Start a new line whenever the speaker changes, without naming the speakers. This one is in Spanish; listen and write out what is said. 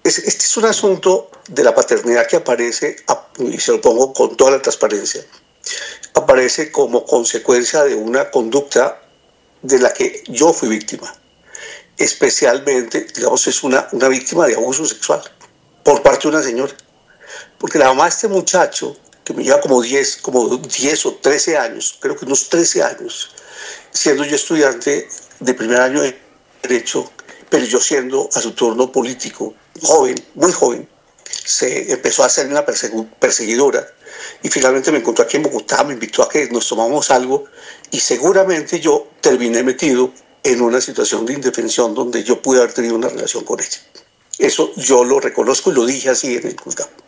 Este es un asunto de la paternidad que aparece, y se lo pongo con toda la transparencia, aparece como consecuencia de una conducta de la que yo fui víctima. Especialmente, digamos, es una víctima de abuso sexual por parte de una señora. Porque la mamá de este muchacho, que me lleva como 10 o 13 años, creo que unos 13 años, siendo yo estudiante de primer año de Derecho, pero yo siendo a su turno político, joven, muy joven, se empezó a hacer una perseguidora y finalmente me encontró aquí en Bogotá, me invitó a que nos tomamos algo y seguramente yo terminé metido en una situación de indefensión donde yo pude haber tenido una relación con ella. Eso yo lo reconozco y lo dije así en el juzgado.